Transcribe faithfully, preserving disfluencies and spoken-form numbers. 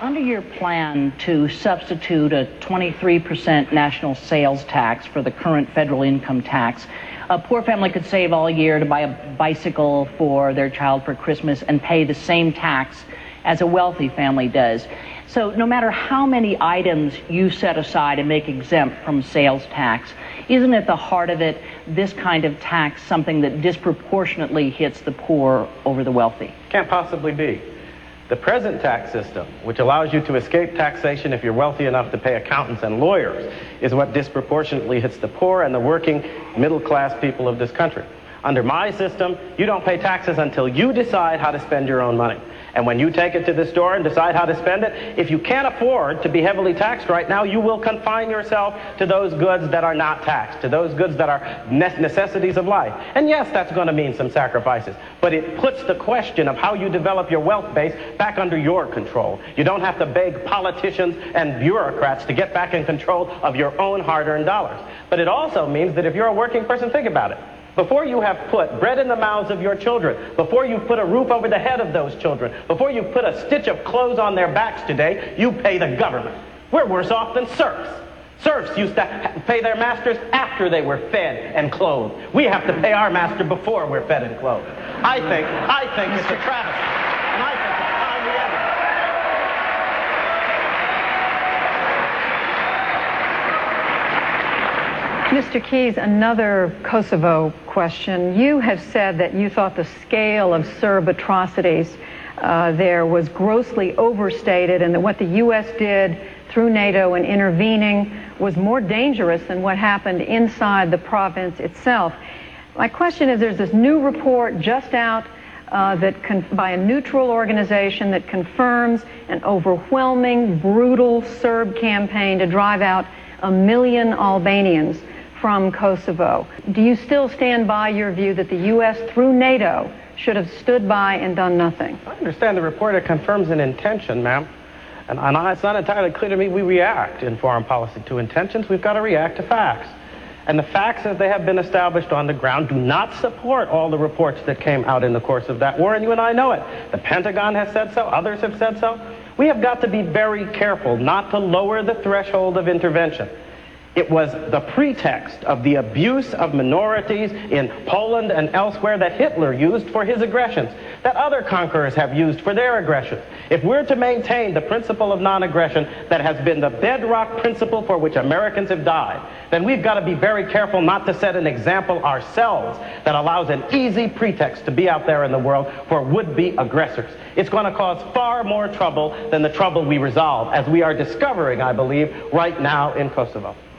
Under your plan to substitute a twenty-three percent national sales tax for the current federal income tax, a poor family could save all year to buy a bicycle for their child for Christmas and pay the same tax as a wealthy family does. So no matter how many items you set aside and make exempt from sales tax, isn't at the heart of it this kind of tax something that disproportionately hits the poor over the wealthy? Can't possibly be. The present tax system, which allows you to escape taxation if you're wealthy enough to pay accountants and lawyers, is what disproportionately hits the poor and the working middle-class people of this country. Under my system, you don't pay taxes until you decide how to spend your own money. And when you take it to the store and decide how to spend it, if you can't afford to be heavily taxed right now, you will confine yourself to those goods that are not taxed, to those goods that are necessities of life. And yes, that's going to mean some sacrifices, but it puts the question of how you develop your wealth base back under your control. You don't have to beg politicians and bureaucrats to get back in control of your own hard-earned dollars. But it also means that if you're a working person, think about it. Before you have put bread in the mouths of your children, before you've put a roof over the head of those children, before you've put a stitch of clothes on their backs today, you pay the government. We're worse off than serfs. Serfs used to pay their masters after they were fed and clothed. We have to pay our master before we're fed and clothed. I think, I think it's a travesty. And I think it's time we end it. Mister Keyes, another Kosovo question. You have said that you thought the scale of Serb atrocities uh, there was grossly overstated, and that what the U S did through NATO in intervening was more dangerous than what happened inside the province itself. My question is, there's this new report just out uh, that con by a neutral organization that confirms an overwhelming, brutal Serb campaign to drive out a million Albanians from Kosovo. Do you still stand by your view that the U S through NATO should have stood by and done nothing? I understand the report. It confirms an intention, ma'am. And, and I, it's not entirely clear to me we react in foreign policy to intentions. We've got to react to facts. And the facts as they have been established on the ground do not support all the reports that came out in the course of that war, and you and I know it. The Pentagon has said so. Others have said so. We have got to be very careful not to lower the threshold of intervention. It was the pretext of the abuse of minorities in Poland and elsewhere that Hitler used for his aggressions, that other conquerors have used for their aggressions. If we're to maintain the principle of non-aggression that has been the bedrock principle for which Americans have died, then we've got to be very careful not to set an example ourselves that allows an easy pretext to be out there in the world for would-be aggressors. It's going to cause far more trouble than the trouble we resolve, as we are discovering, I believe, right now in Kosovo.